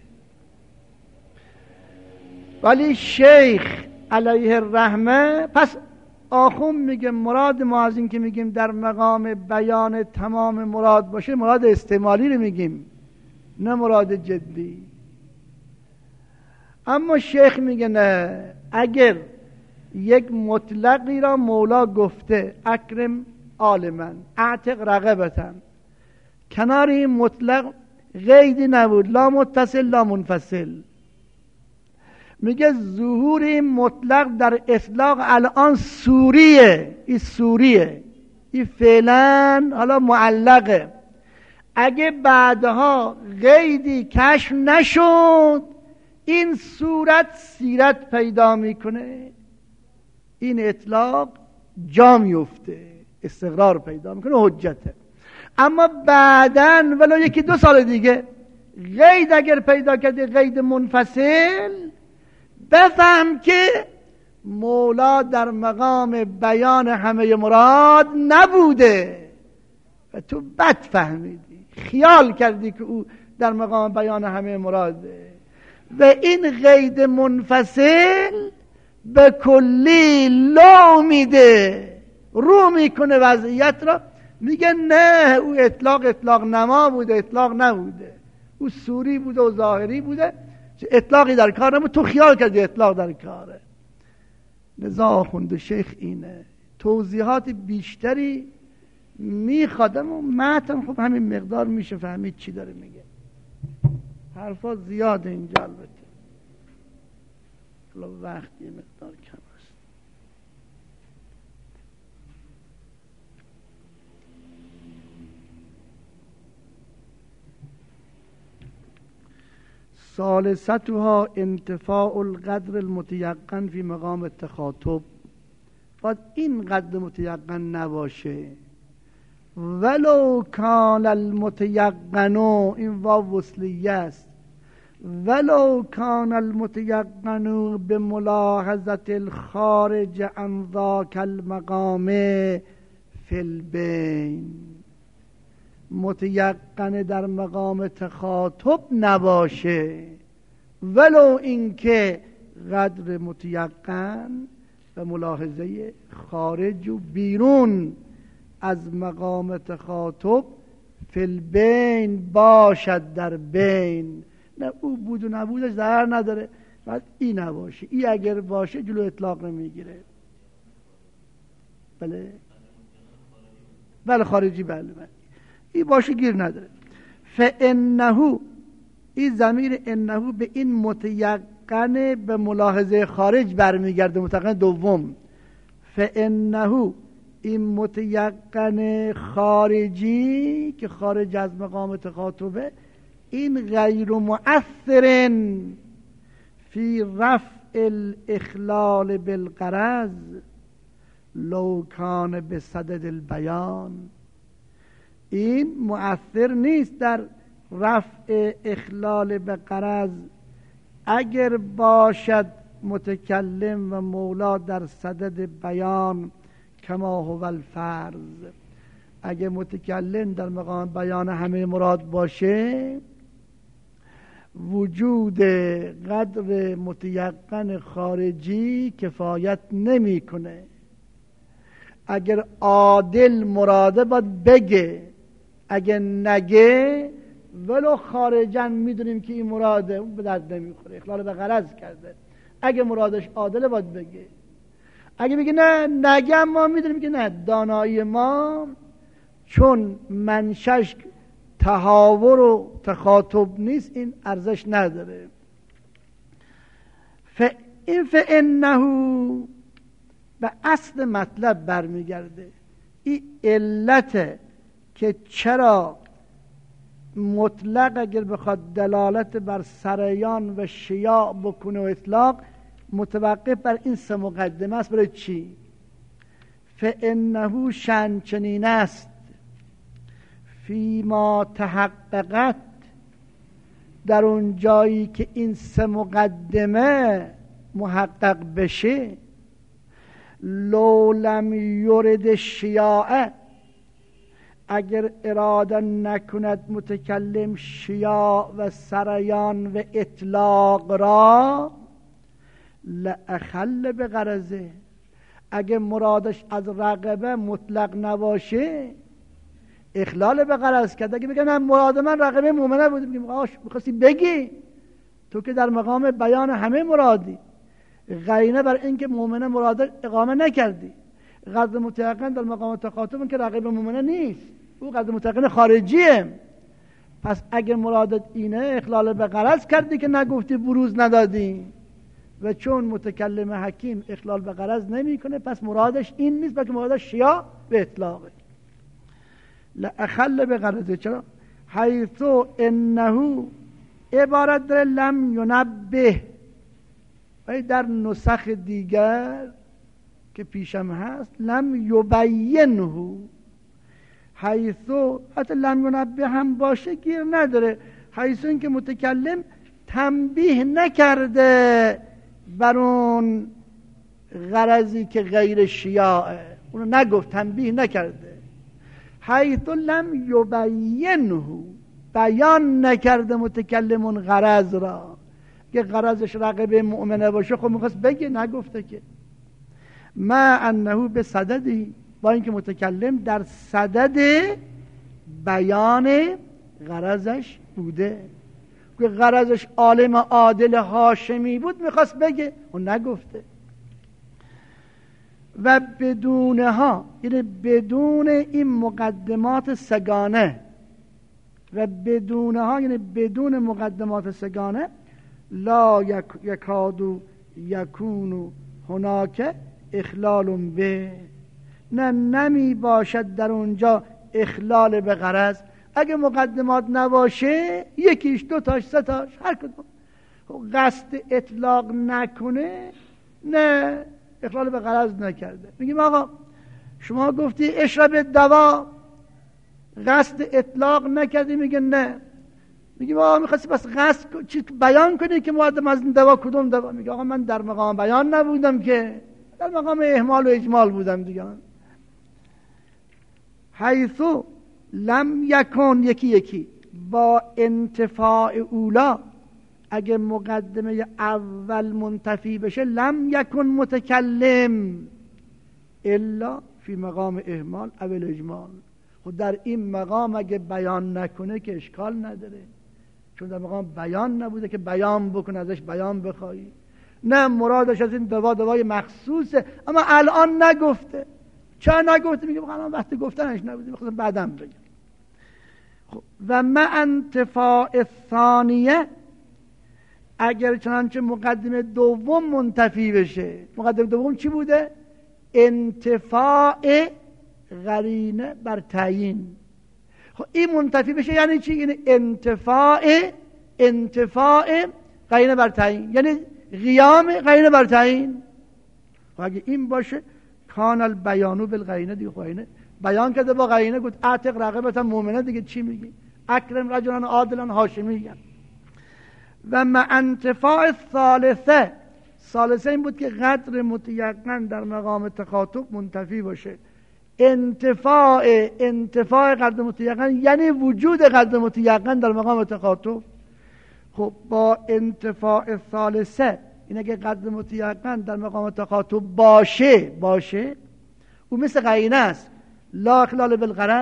ولی شیخ علیه الرحمه پس آخون میگه مراد ما از این که میگیم در مقام بیان تمام مراد باشه، مراد استعمالی رو میگیم، نه مراد جدی. اما شیخ میگه نه، اگر یک مطلقی را مولا گفته اکرم عالمن اعتق رقبتن، کنار این مطلق قیدی نبود، لا متصل لا منفصل، میگه ظهور این مطلق در اطلاق الان سوریه، این سوریه، این فعلا حالا معلقه. اگه بعدها قیدی کشف نشد، این صورت سیرت پیدا میکنه، این اطلاق جا میفته، استقرار پیدا میکنه، حجته. اما بعدن ولو یکی 2 سال دیگه قید اگر پیدا کردی، قید منفصل، بفهم که مولا در مقام بیان همه مراد نبوده و تو بد فهمیدی، خیال کردی که او در مقام بیان همه مراده. و این قید منفصل به کلی لو میده، رو میکنه وضعیت را، میگه نه او اطلاق نما بوده، اطلاق نبوده، او سوری بوده و ظاهری بوده، اطلاقی در کار نبود، تو خیال کردی اطلاق در کاره. لذا خونده شیخ اینه، توضیحات بیشتری میخوادم و متن خب همین مقدار میشه فهمید چی داره میگه. حرفا زیاده اینجا، البته وقتی مقدار کم است. ثالثتها انتفاع القدر المتيقن في مقام التخاطب. باید این قدر متيقن نباشه، ولو کان المتيقن، این واو وصلیه است، ولو کان المتيقن بملاحظة الخارج عن ذاك المقام فی البین. متيقن در مقام تخاطب نباشه، ولو اینکه قدر متيقن و ملاحظه خارج و بیرون از مقام تخاطب فی البین باشد، در بین. نه او بود و نبودش ضرر نداره، باید این نباشه. این اگر باشه جلو اطلاق نمیگیره. بله خارجی، بله این باشه گیر نداره. فانه، این ضمیر انه به این متیقن به ملاحظه خارج برمیگرده، متیقن دوم. فانه، این متیقن خارجی که خارج از مقام تخاطبه، این غیر مؤثر فی رفع الاخلال بالغرض لو کان بصدد البیان. این مؤثر نیست در رفع اخلال به غرض اگر باشد متکلم و مولا در صدد بیان، کما هو الفرض. اگر متکلم در مقام بیان همه مراد باشه، وجود قدر متیقن خارجی کفایت نمیکنه. اگر عادل مراده باید بگه، اگر نگه ولو خارجا میدونیم که این مراده، اون به درد نمیخوره، اخلال به غرض کرده. اگر مرادش عادله باید بگه. اگه بگه نه نگم، ما میدونیم که نه، دانایی ما چون منشش تهاور و تخاطب نیست، این ارزش نداره. فانه به اصل مطلب برمیگرده. این علت که چرا مطلق اگر بخواد دلالت بر سریان و شیاع بکنه و اطلاق، متوقف بر این 3 مقدمه است. برای چی؟ فانه شأن چنین است فیما تحققت، در اون جایی که این 3 مقدمه محقق بشه، لو لم یرد الشیاع، اگر اراده نکند متکلم شیاع و سریان و اطلاق را، لاخل به غرضه، اگر مرادش از رغبه مطلق نباشه اخلال به غرض کرد. اگه بگم من مراد من رغبه مؤمنه بود، بگیم آش می‌خواستی بگی تو که در مقام بیان همه مرادی، قرینه بر اینکه مؤمنه مراد اقامه نکردی. قدر متیقن در مقام تخاطب که رقیب مؤمنه نیست، او قدر متیقن خارجیه. پس اگه مرادت اینه اخلال به غرض کردی که نگفتی، بروز ندادی. و چون متکلم حکیم اخلال به غرض نمیکنه، پس مرادش این نیست، بلکه مرادش شیاع به اطلاقه. لاخل به غرضه. چرا؟ حیث انه عبارت داره لم ینبه، و در نسخ دیگر که پیشم هست لم یبینه، حیثو حتی لم ینبه هم باشه گیر نداره، حیثو این که متکلم تنبیه نکرده بر اون غرضی که غیر شیاعه، اونو نگفت، تنبیه نکرده. حیثو لم یبینه، بیان نکرده متکلم اون غرض را، که غرضش رقیب مؤمنه باشه خب میخواست بگه، نگفته که. ما انه به صددی، با اینکه متکلم در صدد بیان غرضش بوده، که غرضش عالم عادل هاشمی بود میخواست بگه، اون نگفته. و بدونها، یعنی بدون این مقدمات سگانه، و بدونها یعنی بدون مقدمات سگانه، لا یکادو یکونو هناک اخلال به، نه نمی باشد در اونجا اخلال به غرض. اگه مقدمات نباشه، یکیش، دو تاش، سه تاش، هر کدوم قصد اطلاق نکنه، نه اخلال به غرض نکرده. میگیم آقا شما گفتی اشرب دوا، قصد اطلاق نکردی، میگه نه. میگیم آقا میخواستی بس قصد چی بیان کنی که مقدم از این دوا کدوم دوا؟ میگه آقا من در مقام بیان نبودم، که در مقام اهمال و اجمال بودم دیگه. حیثو لم یکن، یکی یکی با انتفاع اولا، اگه مقدمه اول منتفی بشه، لم یکن متکلم الا فی مقام اهمال او اجمال. خود در این مقام اگه بیان نکنه که اشکال نداره، چون در مقام بیان نبوده که بیان بکنه، ازش بیان بخوایی. نه مرادش از این دوا دوای مخصوصه، اما الان نگفته. چرا نگفته؟ میگه الان وقتی گفتنش نبوده، میخواستم بعدم بگم. خب و ما انتفاع الثانیه، اگر چنانچه مقدمه دوم منتفی بشه، مقدمه دوم چی بوده؟ انتفاع قرینه بر تعیین. خب این منتفی بشه یعنی چی؟ یعنی انتفاع قرینه بر تعیین، یعنی قیام قرینه بر تعیین. خب اگه این باشه کان البیانو بالقرینه، دیگه قرینه بیان کرده با قرینه، گفت اعتق رقبتا مؤمنه، دیگه چی میگی؟ اکرم رجلان عادلان هاشمی. و مع انتفاع ثالثه این بود که قدر متیقن در مقام تخاطب منتفی باشه. انتفاع قدر متیقن یعنی وجود قدر متیقن در مقام تخاطب. خب با انتفاع ثالثه، این اگه قدر متیقن در مقام تخاطب باشه او مثل قرینه است، لا اخلال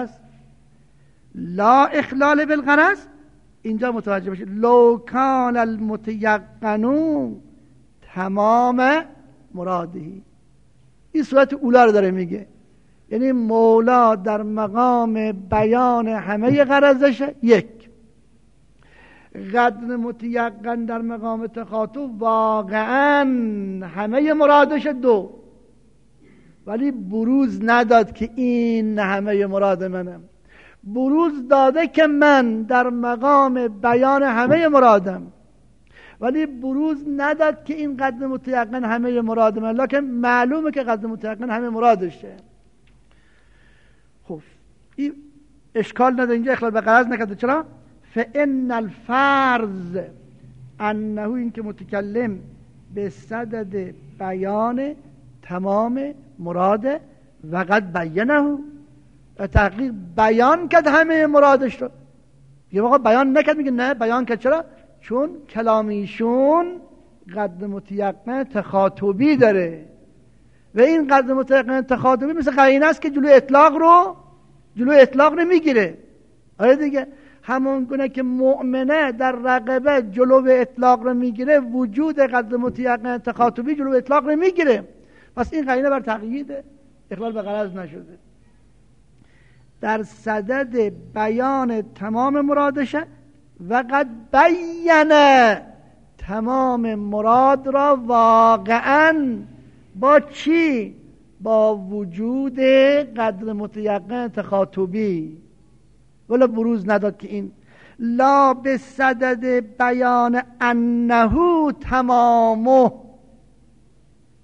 بالغرض. اینجا متوجه باشید، لو کان المتیقنو تمام مرادی. این صورت اولا رو داره میگه، یعنی مولا در مقام بیان همه غرضشه، یک. قدر متیقن در مقام تخاطب واقعا همه مرادش، دو. ولی بروز نداد که این همه مراد منم، بروز داده که من در مقام بیان همه مرادم، ولی بروز نداد که این قدر متیقن همه مراد من، لکن معلومه که قدر متیقن همه مرادشه. خب این اشکال نداره، اینجا اخلال به غرض نکرده. چرا؟ فان الفرض انه، این که متکلم به صدد بیان تمام مراده و قد بینه، و تحقیق بیان کرد همه مرادش رو. یه موقع بیان نکرد، میگه نه بیان کرد. چرا؟ چون کلامیشون قدر متیقن تخاطبی داره، و این قدر متیقن تخاطبی مثل قرینه است که جلو اطلاق نمیگیره. آره دیگه، همون گونه که مؤمنه در رقبه جلو اطلاق رو میگیره، وجود قدر متیقن تخاطبی جلو اطلاق رو میگیره. پس این قرینه بر تقییده، اخلال به غرض نشده. در صدد بیان تمام مرادشه و قد بیانه تمام مراد را واقعا با چی؟ با وجود قدر متیقن تخاطبی. ولی بروز نداد که این لا به صدد بیان انه تمامه.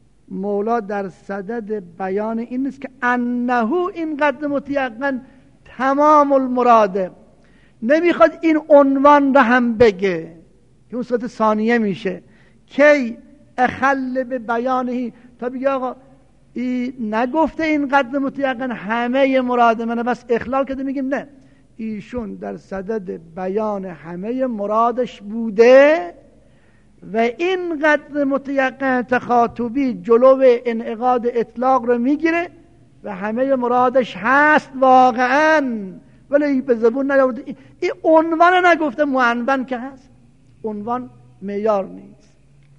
مولا در صدد بیان این نیست که انه این قدر متیقن تمام المراده. نمیخواد این عنوان رو هم بگه که اون صورت ثانیه میشه کی اخل به بیانهی، تا بگه آقا این نگفته اینقدر متیقن همه مراد منه بس اخلال کرده. میگیم نه، ایشون در صدد بیان همه مرادش بوده و اینقدر متیقن تخاطبی جلو انعقاد اطلاق رو میگیره و همه مرادش هست واقعا، ولی به زبون نیاورده. این عنوان نگفته، معنون که هست، عنوان معیار نیست.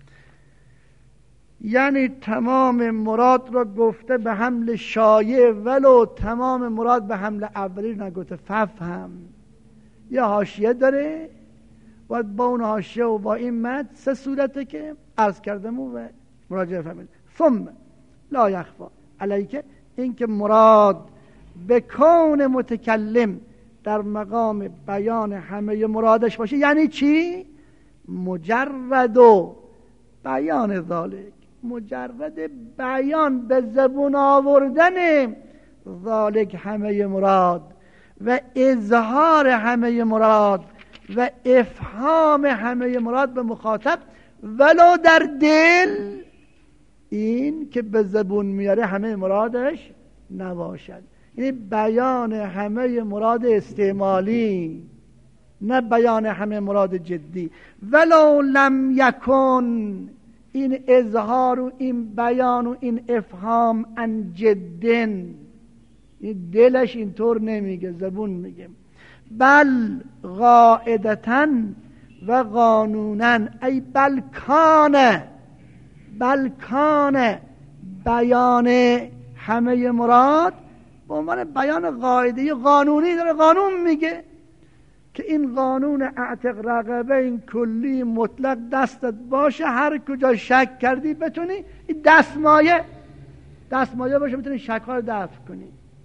یعنی تمام مراد را گفته به حمل شایع، ولو تمام مراد به حمل اولی نگفته. ففهم یه حاشیه داره و با اون حاشیه و با این متن سه صورته که عرض کردم و مراجعه فهمید. ثم لا یخفی علیک، این که مراد به کون متکلم در مقام بیان همه مرادش باشه. یعنی چی؟ مجرد و بیان ذالک، مجرد بیان به زبون آوردن ذالک همه مراد و اظهار همه مراد و افهام همه مراد به مخاطب، ولو در دل این که به زبون میاره همه مرادش نباشد. یعنی بیان همه مراد استعمالی، نه بیان همه مراد جدی. ولو لم یکن، این اظهار و این بیان و این افهام ان جدن، این دلش اینطور نمیگه، زبون میگه. بل قاعدتن و قانونن، ای بل کان بیان همه مراد به عنوان بیان قاعده‌ای قانونی داره. قانون میگه که این قانون اعتق رقبه این کلی مطلق دستت باشه، هر کجا شک کردی بتونی این دستمایه باشه، بتونی شک‌ها رو دفع کنی.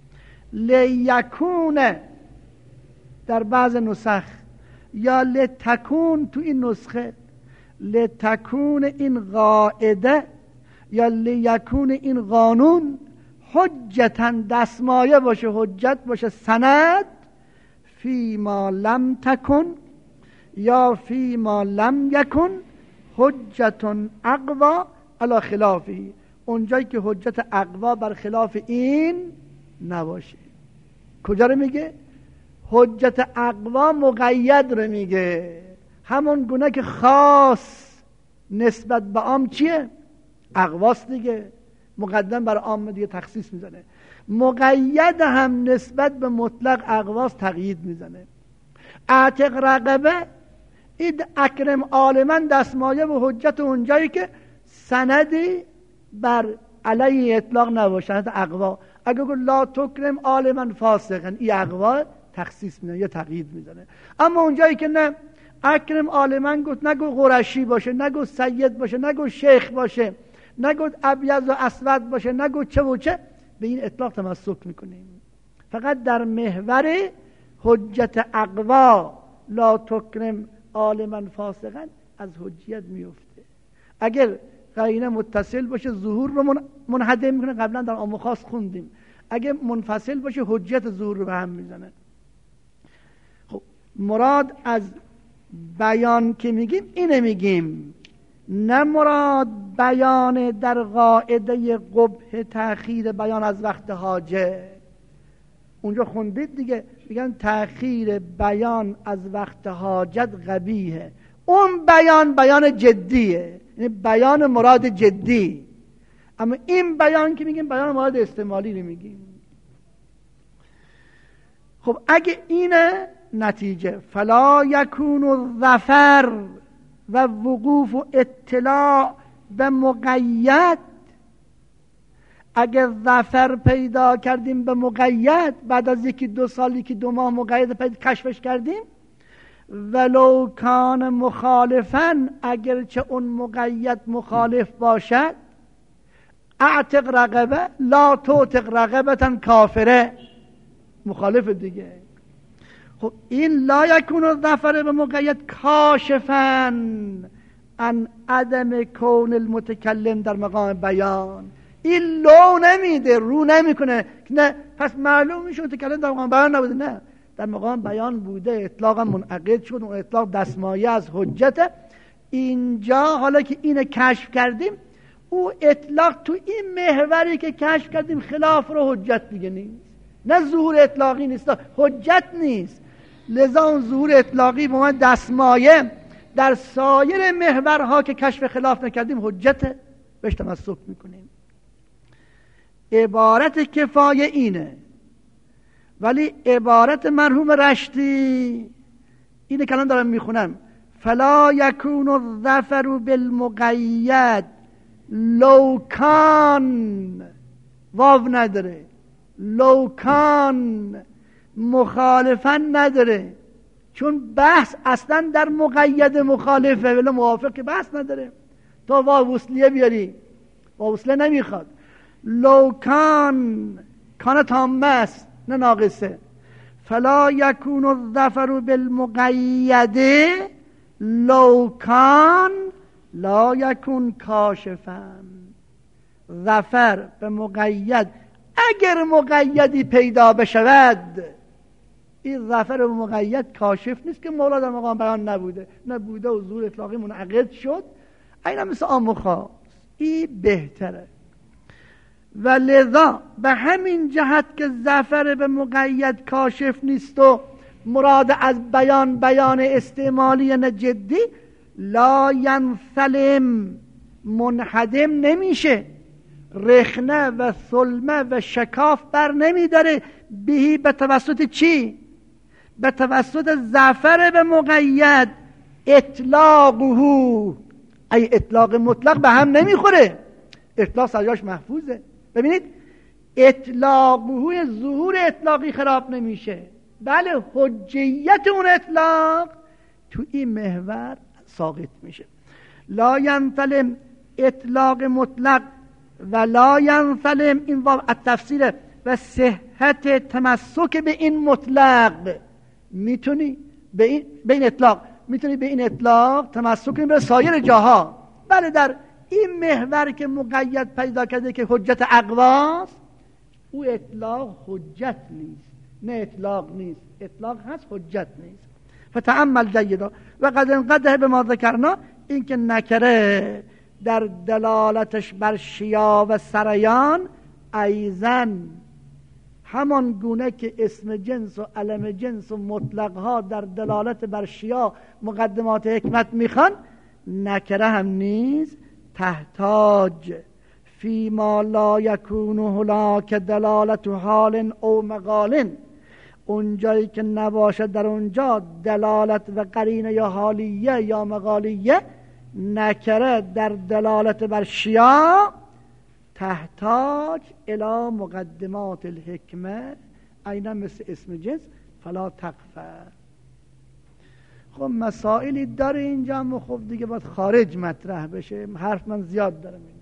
لیکونه در بعض نسخ یا لتکون تو این نسخه، لتکون این قاعده یا لیکون این قانون حجتاً دستمایه باشه، حجت باشه، سند فی ما لم تکن یا فی ما لم یکن حجتون اقوا علی خلافی، اونجایی که حجت اقوا بر خلاف این نباشه. کجا رو میگه؟ حجت اقوا مقید رو میگه، همون گونه که خاص نسبت به عام چیه؟ اقواست دیگه، مقدم بر عام دیگه تخصیص میزنه. مقید هم نسبت به مطلق اقواس تقیید میزنه. اعتق رقبه این اکرم عالما دستمایه و حجت اونجایی که سندی بر علیه اطلاق نباشه، اقوا. اگه گفت لا تکرم عالما فاسقا، این اقوا تخصیص میزنه یا تقیید میزنه. اما اونجایی که نه اکرم عالما گفت، نگو قرشی باشه، نگو سید باشه، نگو شیخ باشه، نگو ابیض و اسود باشه، نگو چه و چه، به این اطلاق تمسک میکنیم. فقط در محور حجت اقوا لا تکرم عالما فاسقا از حجیت میفته. اگر قرینه متصل باشه ظهور رو منهدم میکنه، قبلا در عام و خاص خوندیم. اگر منفصل باشه حجت ظهور رو به هم میزنه. خب مراد از بیان که میگیم اینه میگیم، نه مراد بیان در قاعده قبح تأخیر بیان از وقت حاجه. اونجا خوندید دیگه، میگن تأخیر بیان از وقت حاجت قبیحه. اون بیان جدیه، یعنی بیان مراد جدی. اما این بیان که میگیم بیان مراد استعمالی رو میگیم. خب اگه اینه نتیجه، فلا یکون الظفر و وقوف و اطلاع به مقید. اگر ظفر پیدا کردیم به مقید، بعد از یکی دو سال، یکی دو ماه مقید پیدا کشفش کردیم، ولو کان مخالفن، اگرچه اون مقید مخالف باشد، اعتق رقبه لا توتق رقبتن کافره، مخالف دیگه. خب این لا یکون الظفر به مقید کاشفن عن عدم کون المتکلم در مقام بیان، این لو نمیده، رو نمیکنه. نه پس معلوم میشه که کلام در مقام بیان نبوده. نه، در مقام بیان بوده، اطلاق منعقد شد، اون اطلاق دستمایه از حجت. اینجا حالا که اینو کشف کردیم، او اطلاق تو این محوری که کشف کردیم خلاف رو حجت دیگه نیست. نه ظهور اطلاقی نیست، حجت نیست. لذا اون ظهور اطلاقی به من دستمایه در سایر محورها که کشف خلاف نکردیم حجت، بهش تمسک میکنیم. عبارت کفایه اینه، ولی عبارت مرحوم رشتی اینه که الان دارم میخونم: فلا یکون الظفر بالمقید لو کان، واو نداره، لو کان مخالفا نداره، چون بحث اصلا در مقید مخالفه، ولی موافق که بحث نداره. تو واو وصلیه بیاری، واو وصلیه نمیخواد. لو کان، کان تامه است نه ناقصه. فلا یکون الظفر بالمقید لو کان لا یکون کاشفا. ظفر به مقید، اگر مقیدی پیدا بشود، این ظفر به مقید کاشف نیست که مولا در مقام بیان نبوده، نه بوده و ظهور اطلاقی منعقد شد. اینا مثل عام و خاص، این بهتره. و لذا به همین جهت که ظفر به مقید کاشف نیست و مراد از بیان بیان استعمالی نه جدی، لا ینسلم، منحدم نمیشه، رخنه و ثلمه و شکاف بر نمیداره. بهی به توسط چی؟ به توسط ظفر به مقید. اطلاقه، ای اطلاق مطلق به هم نمیخوره، اطلاق سرجاش محفوظه. ببینید اطلاقه ظهور اطلاقی خراب نمیشه، بله حجیت اون اطلاق تو این محور ساقط میشه. لا ینسلم اطلاق مطلق و لا ینسلم، این واو التفسیر و صحت تمسک به این مطلق. میتونی به این اطلاق، میتونی به این اطلاق تمسک کنی به سایر جاها، بله در این محور که مقید پیدا کرده که حجت اقواست، او اطلاق حجت نیست، نه اطلاق نیست، اطلاق هست حجت نیست. فتأمل جیدا و قد انقدح به ما ذکرنا، این که نکره در دلالتش بر شیا و سریان ایزن همان گونه که اسم جنس و علم جنس و مطلقها در دلالت بر شیا مقدمات حکمت میخوان، نکره هم نیز تحتاج فی ما لا یکون هناک دلالت حال او مقال، اونجایی که نباشه در اونجا دلالت و قرینه یا حالیه یا مقالیه، نکره در دلالت بر شیا تحتاج الی مقدمات الحکمه، اینا مثل اسم جنس فلا تقفه. خب مسائلی داره اینجا، خب دیگه باید خارج مطرح بشه، حرف من زیاد دارم.